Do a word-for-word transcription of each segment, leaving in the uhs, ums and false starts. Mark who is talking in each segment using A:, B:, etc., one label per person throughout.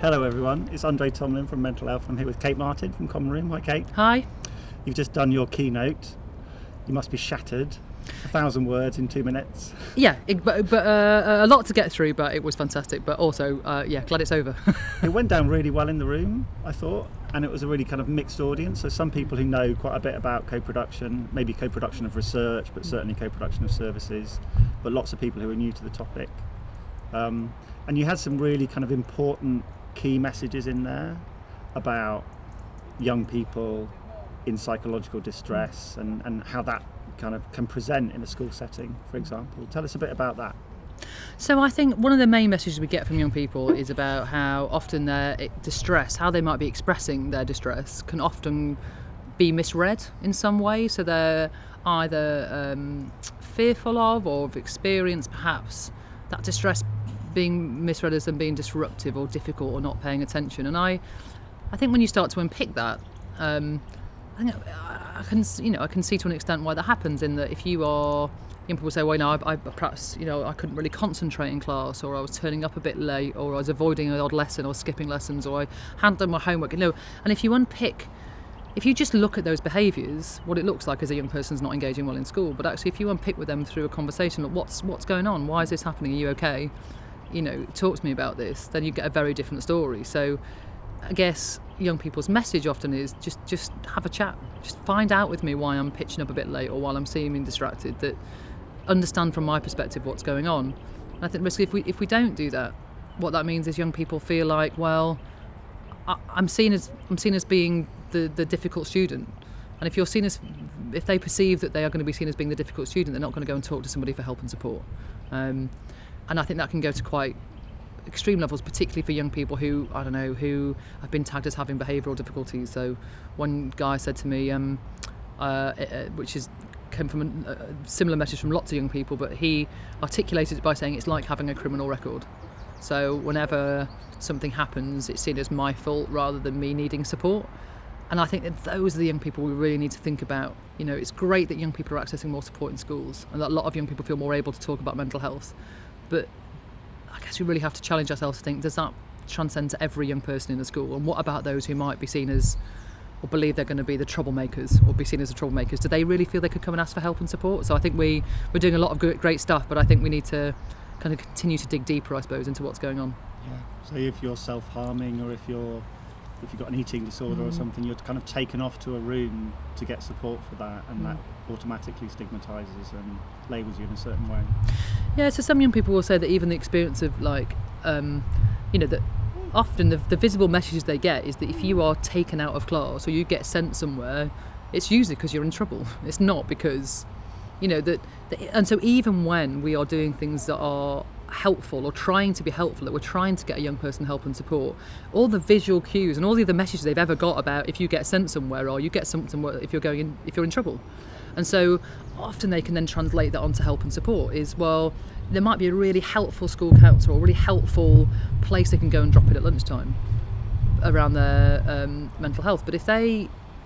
A: Hello everyone, it's Andre Tomlin from Mental Health. I'm here with Kate Martin from Common Room. Hi Kate.
B: Hi.
A: You've just done your keynote. You must be shattered. A thousand words in two minutes.
B: Yeah, it, but, but uh, a lot to get through, but it was fantastic. But also, uh, yeah, glad it's over.
A: It went down really well in the room, I thought, and it was a really kind of mixed audience. So some people who know quite a bit about co-production, maybe co-production of research, but certainly co-production of services, but lots of people who are new to the topic. Um, and you had some really kind of important key messages in there about young people in psychological distress and, and how that kind of can present in a school setting, for example. Tell us a bit about that.
B: So I think one of the main messages we get from young people is about how often their distress, how they might be expressing their distress, can often be misread in some way. So they're either um, fearful of or have experienced perhaps that distress being misread as them being disruptive or difficult or not paying attention. And I, I think when you start to unpick that, um, I think I can, you know, I can see to an extent why that happens. In that, if you are, young people say, well, you know, I, I perhaps, you know, I couldn't really concentrate in class, or I was turning up a bit late, or I was avoiding an odd lesson, or skipping lessons, or I hadn't done my homework. You know, and if you unpick, if you just look at those behaviours, what it looks like is a young person's not engaging well in school. But actually, if you unpick with them through a conversation, like, what's what's going on? Why is this happening? Are you okay? You know, talk to me about this. Then you get a very different story. So I guess young people's message often is just just have a chat, just find out with me why I'm pitching up a bit late or while I'm seeming distracted, that understand from my perspective what's going on. And I think basically if we if we don't do that, what that means is young people feel like, well, I, I'm seen as I'm seen as being the, the difficult student. And if you're seen as, if they perceive that they are going to be seen as being the difficult student, they're not going to go and talk to somebody for help and support. Um, and I think that can go to quite extreme levels, particularly for young people who, I don't know, who have been tagged as having behavioural difficulties. So one guy said to me, um, uh, uh, which is came from a, a similar message from lots of young people, but he articulated it by saying it's like having a criminal record. So whenever something happens, it's seen as my fault rather than me needing support. And I think that those are the young people we really need to think about. You know, it's great that young people are accessing more support in schools, and that a lot of young people feel more able to talk about mental health. But I guess we really have to challenge ourselves to think, does that transcend to every young person in a school? And what about those who might be seen as, or believe they're going to be the troublemakers, or be seen as the troublemakers? Do they really feel they could come and ask for help and support? So I think we, we're doing a lot of good, great stuff, but I think we need to kind of continue to dig deeper, I suppose, into what's going on.
A: Yeah. So if you're self-harming, or if you're if you've got an eating disorder mm. or something, you're kind of taken off to a room to get support for that, and mm. that automatically stigmatises and labels you in a certain way.
B: Yeah, so some young people will say that even the experience of, like, um, you know, that often the, the visible messages they get is that if you are taken out of class or you get sent somewhere, it's usually because you're in trouble. It's not because, you know, that, that and so even when we are doing things that are helpful or trying to be helpful, that we're trying to get a young person help and support, all the visual cues and all the other messages they've ever got about if you get sent somewhere or you get something if you're going in, if you're in trouble. And so often they can then translate that onto help and support is, well, there might be a really helpful school counsellor or a really helpful place they can go and drop it at lunchtime around their um, mental health. But if they,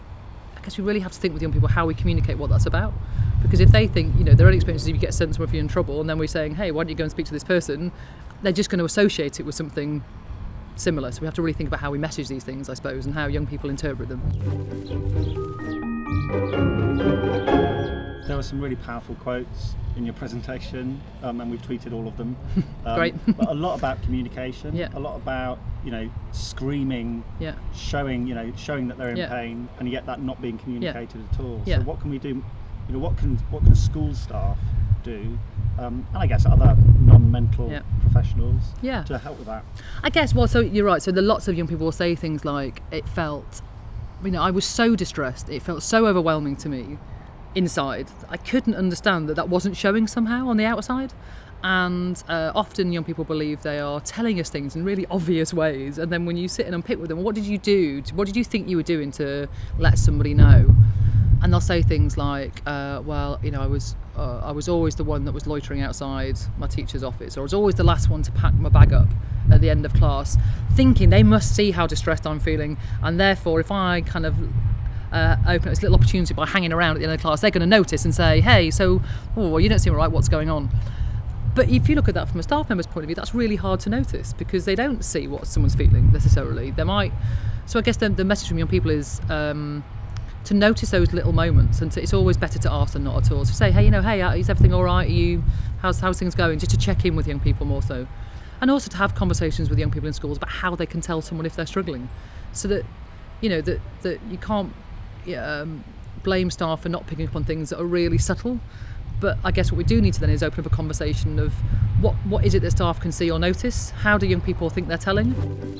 B: I guess we really have to think with young people how we communicate what that's about. Because if they think, you know, their own experiences, if you get sent somewhere if you're in trouble, and then we're saying, hey, why don't you go and speak to this person, they're just going to associate it with something similar. So we have to really think about how we message these things, I suppose, and how young people interpret them.
A: There were some really powerful quotes in your presentation, um, and we've tweeted all of them. Um,
B: Great.
A: But a lot about communication,
B: yeah.
A: a lot about, you know, screaming,
B: yeah.
A: showing, you know, showing that they're in
B: yeah.
A: pain, and yet that not being communicated
B: yeah.
A: at all.
B: Yeah.
A: So what can we do? You know, what can what can school staff do, um, and I guess other non-mental
B: yeah.
A: professionals
B: yeah.
A: to help with that?
B: I guess, well, so you're right. So the lots of young people will say things like, it felt, you know, I was so distressed. It felt so overwhelming to me inside. I couldn't understand that that wasn't showing somehow on the outside. And uh, often young people believe they are telling us things in really obvious ways. And then when you sit and unpick with them, what did you do? What did you think you were doing to let somebody know? And they'll say things like, uh, well, you know, I was uh, I was always the one that was loitering outside my teacher's office, or I was always the last one to pack my bag up at the end of class, thinking they must see how distressed I'm feeling, and therefore if I kind of uh, open up this little opportunity by hanging around at the end of the class, they're going to notice and say, hey, so, oh, well, you don't seem all right, what's going on? but if you look at that from a staff member's point of view, that's really hard to notice because they don't see what someone's feeling necessarily. They might. So I guess the, the message from young people is um, to notice those little moments, and to, it's always better to ask than not at all. To say, hey, you know, hey, is everything all right? Are you, how's how's things going? Just to check in with young people more so, and also to have conversations with young people in schools about how they can tell someone if they're struggling, so that you know that that you can't um, blame staff for not picking up on things that are really subtle. But I guess what we do need to then is open up a conversation of what what is it that staff can see or notice? How do young people think they're telling?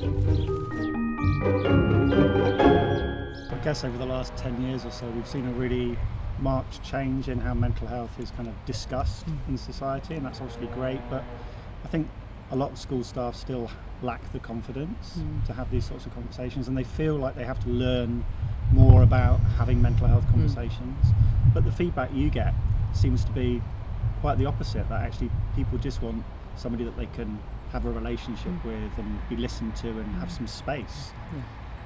A: I guess over the last ten years or so, we've seen a really marked change in how mental health is kind of discussed mm. in society, and that's obviously great. But I think a lot of school staff still lack the confidence mm. to have these sorts of conversations, and they feel like they have to learn more about having mental health conversations. Mm. But the feedback you get seems to be quite the opposite, that actually people just want somebody that they can have a relationship mm. with and be listened to and have some space.
B: Yeah.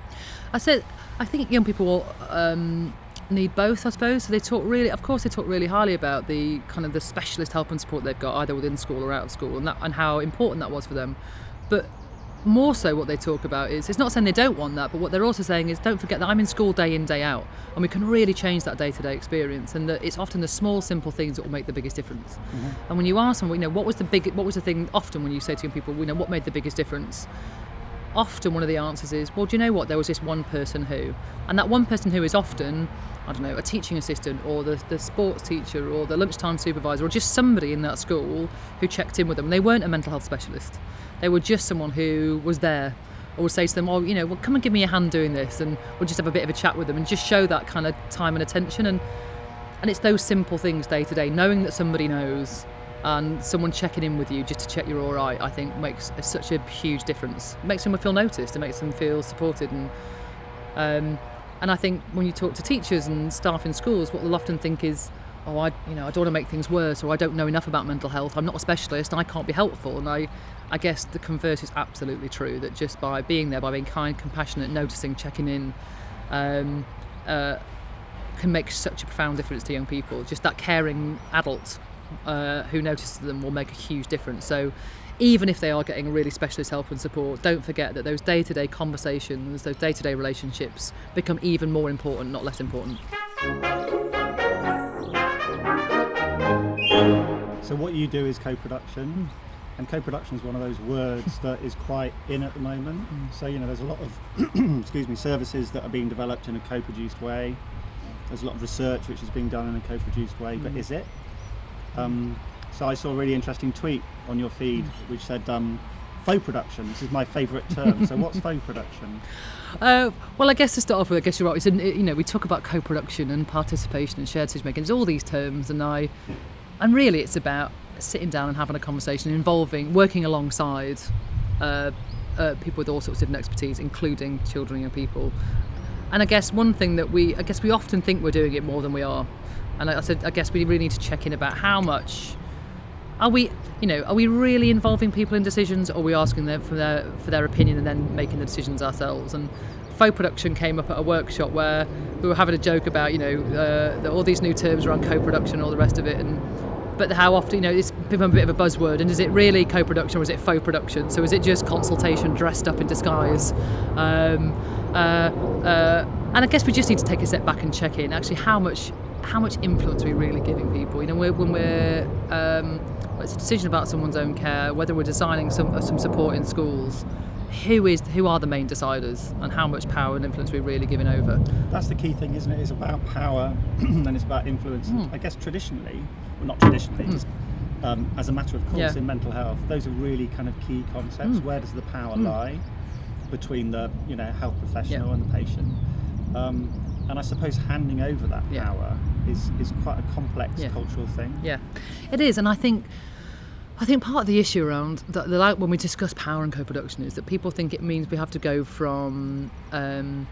B: I said I think young people um, need both, I suppose. So they talk really, of course they talk really highly about the kind of the specialist help and support they've got either within school or out of school, and that and how important that was for them. But more so what they talk about is, it's not saying they don't want that, but what they're also saying is, don't forget that I'm in school day in, day out, and we can really change that day-to-day experience, and that it's often the small, simple things that will make the biggest difference. Mm-hmm. And when you ask them, you know, what was the big, what was the thing, often when you say to young people, you know, what made the biggest difference? Often one of the answers is, well, do you know what, there was this one person who, and that one person who is often, I don't know, a teaching assistant or the, the sports teacher or the lunchtime supervisor or just somebody in that school who checked in with them. And they weren't a mental health specialist. They were just someone who was there, or would say to them, oh, you know, well, come and give me a hand doing this, and we'll just have a bit of a chat with them and just show that kind of time and attention. And and it's those simple things day to day, knowing that somebody knows and someone checking in with you just to check you're all right, I think makes a, such a huge difference. It makes them feel noticed, it makes them feel supported. And um, and I think when you talk to teachers and staff in schools, what they'll often think is, oh, I, you know, I don't want to make things worse, or I don't know enough about mental health, I'm not a specialist, I can't be helpful. And I, I guess the converse is absolutely true, that just by being there, by being kind, compassionate, noticing, checking in, um, uh, can make such a profound difference to young people. Just that caring adult uh, who notices them will make a huge difference. So even if they are getting really specialist help and support, don't forget that those day-to-day conversations, those day-to-day relationships become even more important, not less important.
A: So what you do is co-production, and co-production is one of those words that is quite in at the moment. Mm. So, you know, there's a lot of excuse me, services that are being developed in a co-produced way. There's a lot of research which is being done in a co-produced way, mm. but is it? Um, so I saw a really interesting tweet on your feed which said, um, faux production. This is my favourite term. So what's faux production?
B: Uh, well, I guess to start off with, I guess you're right. It's in, you know, we talk about co-production and participation and shared decision making. There's all these terms, and I, and really, it's about sitting down and having a conversation, involving, working alongside uh, uh, people with all sorts of different expertise, including children and young people. And I guess one thing that we, I guess we often think we're doing it more than we are. And like I said, I guess we really need to check in about how much are we, you know, are we really involving people in decisions, or are we asking them for their for their opinion and then making the decisions ourselves? And faux production came up at a workshop where we were having a joke about, you know, uh, all these new terms around co-production and all the rest of it, and but how often, you know, it's become a bit of a buzzword, and is it really co-production or is it faux production? So is it just consultation dressed up in disguise? Um, uh, uh, and I guess we just need to take a step back and check in actually how much how much influence are we really giving people? You know, we're, when we're um, it's a decision about someone's own care, whether we're designing some some support in schools, who is who are the main deciders, and how much power and influence we're really giving over?
A: That's the key thing, isn't it? It's about power and it's about influence. Mm. I guess traditionally, well, not traditionally, mm. just um, as a matter of course, yeah. in mental health, those are really kind of key concepts. Mm. Where does the power mm. lie between the, you know, health professional yeah. and the patient? Um, and I suppose handing over that
B: yeah.
A: power is is quite a complex
B: yeah.
A: cultural thing.
B: Yeah, it is, and I think. I think part of the issue around the, the, like when we discuss power and co-production is that people think it means we have to go from um,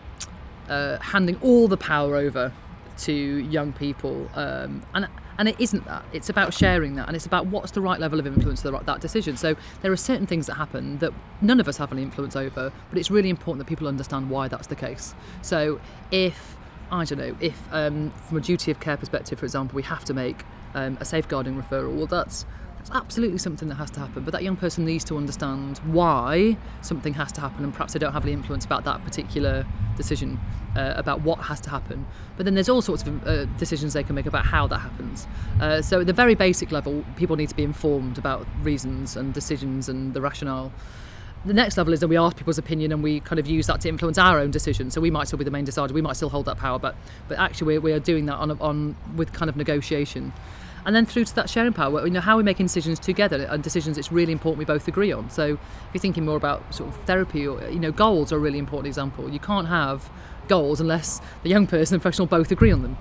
B: uh, handing all the power over to young people, um, and and it isn't that. It's about sharing that, and it's about what's the right level of influence for the, that decision. So there are certain things that happen that none of us have any influence over, but it's really important that people understand why that's the case. So if I don't know, if um, from a duty of care perspective, for example, we have to make um, a safeguarding referral, well, that's It's absolutely something that has to happen, but that young person needs to understand why something has to happen, and perhaps they don't have any influence about that particular decision, uh, about what has to happen. But then there's all sorts of uh, decisions they can make about how that happens. Uh, so at the very basic level, people need to be informed about reasons and decisions and the rationale. The next level is that we ask people's opinion and we kind of use that to influence our own decision. So we might still be the main decider, we might still hold that power, but but actually we, we are doing that on, on with kind of negotiation. And then through to that sharing power, you know, how we're making decisions together, and decisions it's really important we both agree on. So if you're thinking more about sort of therapy, or, you know, goals are a really important example. You can't have goals unless the young person and the professional both agree on them.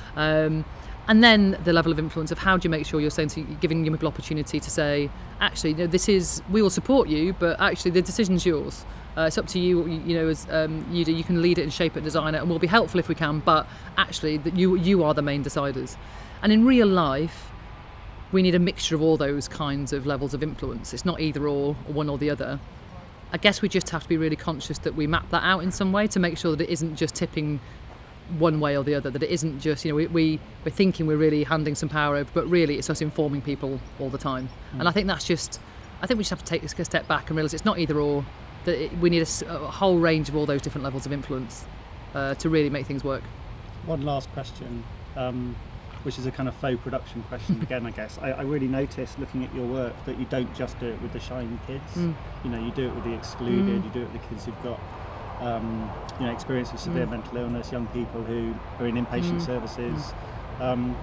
B: Um, and then the level of influence of how do you make sure you're saying to, giving young people opportunity to say, actually, you know, this is, we will support you, but actually the decision's yours. Uh, it's up to you, you know, as um, you do, you can lead it and shape it, design it, and we'll be helpful if we can, but actually that you you are the main deciders. And in real life, we need a mixture of all those kinds of levels of influence. It's not either or, or one or the other. I guess we just have to be really conscious that we map that out in some way to make sure that it isn't just tipping one way or the other, that it isn't just, you know, we, we, we're thinking we're really handing some power over, but really it's us informing people all the time. Mm. And I think that's just, I think we just have to take a step back and realise it's not either or, that it, we need a, a whole range of all those different levels of influence uh, to really make things work.
A: One last question. Um, which is a kind of faux production question again, I guess. I, I really noticed looking at your work that you don't just do it with the shiny kids. Mm. You know, you do it with the excluded, mm. you do it with the kids who've got um, you know, experience with severe mm. mental illness, young people who are in inpatient mm. services. Mm. Um,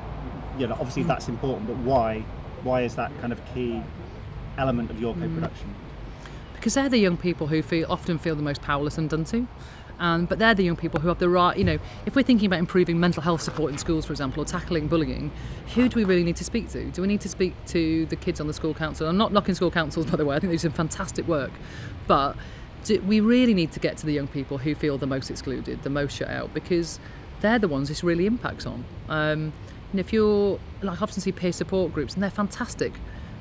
A: you know, obviously mm. that's important, but why? Why is that kind of key element of your co-production?
B: Mm. Because they're the young people who feel often feel the most powerless and done to. Um, but they're the young people who have the right, you know, if we're thinking about improving mental health support in schools, for example, or tackling bullying, who do we really need to speak to? Do we need to speak to the kids on the school council? I'm not knocking school councils, by the way, I think they do some fantastic work. But do, we really need to get to the young people who feel the most excluded, the most shut out, because they're the ones this really impacts on. Um, and if you're, like, I often see peer support groups, and they're fantastic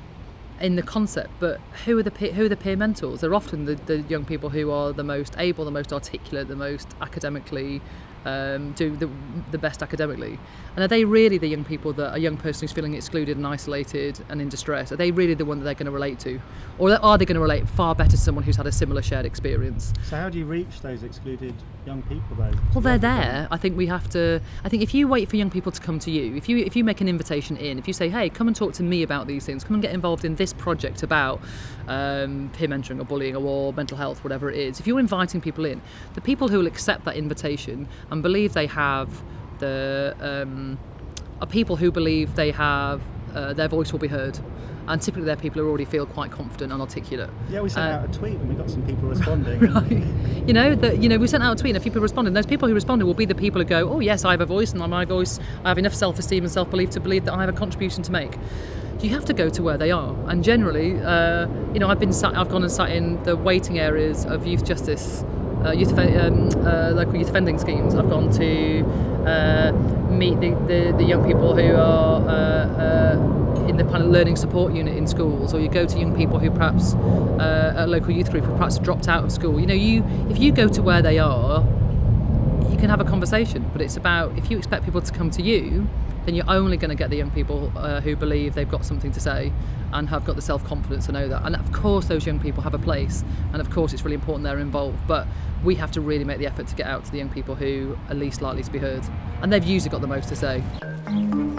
B: in the concept, but who are the peer, who are the peer mentors? They're often the, the young people who are the most able, the most articulate, the most academically um, do the, the best academically. And are they really the young people that a young person who's feeling excluded and isolated and in distress? Are they really the one that they're going to relate to, or are they going to relate far better to someone who's had a similar shared experience?
A: So how do you reach those excluded young people though?
B: Well, they're there. I think we have to. I think if you wait for young people to come to you, if you if you make an invitation in, if you say, hey, come and talk to me about these things, come and get involved in this project about um, peer mentoring or bullying or mental health, whatever it is, if you're inviting people in, the people who will accept that invitation and believe they have the um, are people who believe they have uh, their voice will be heard. And typically they're people who already feel quite confident and articulate.
A: Yeah, we sent uh, out a tweet and we got some people responding.
B: Right. You know, that you know, we sent out a tweet and a few people responded. And those people who responded will be the people who go, oh yes, I have a voice, and on my voice I have enough self-esteem and self-belief to believe that I have a contribution to make. You have to go to where they are. And generally, uh, you know, I've been sat, I've gone and sat in the waiting areas of youth justice, uh, youth um, uh, local youth offending schemes. I've gone to uh, meet the, the, the young people who are uh, uh, in the kind of learning support unit in schools, or you go to young people who perhaps uh, a local youth group who perhaps dropped out of school. You know, you if you go to where they are, you can have a conversation, but it's about, if you expect people to come to you, then you're only going to get the young people uh, who believe they've got something to say and have got the self-confidence to know that. And of course those young people have a place, and of course it's really important they're involved, but we have to really make the effort to get out to the young people who are least likely to be heard, and they've usually got the most to say.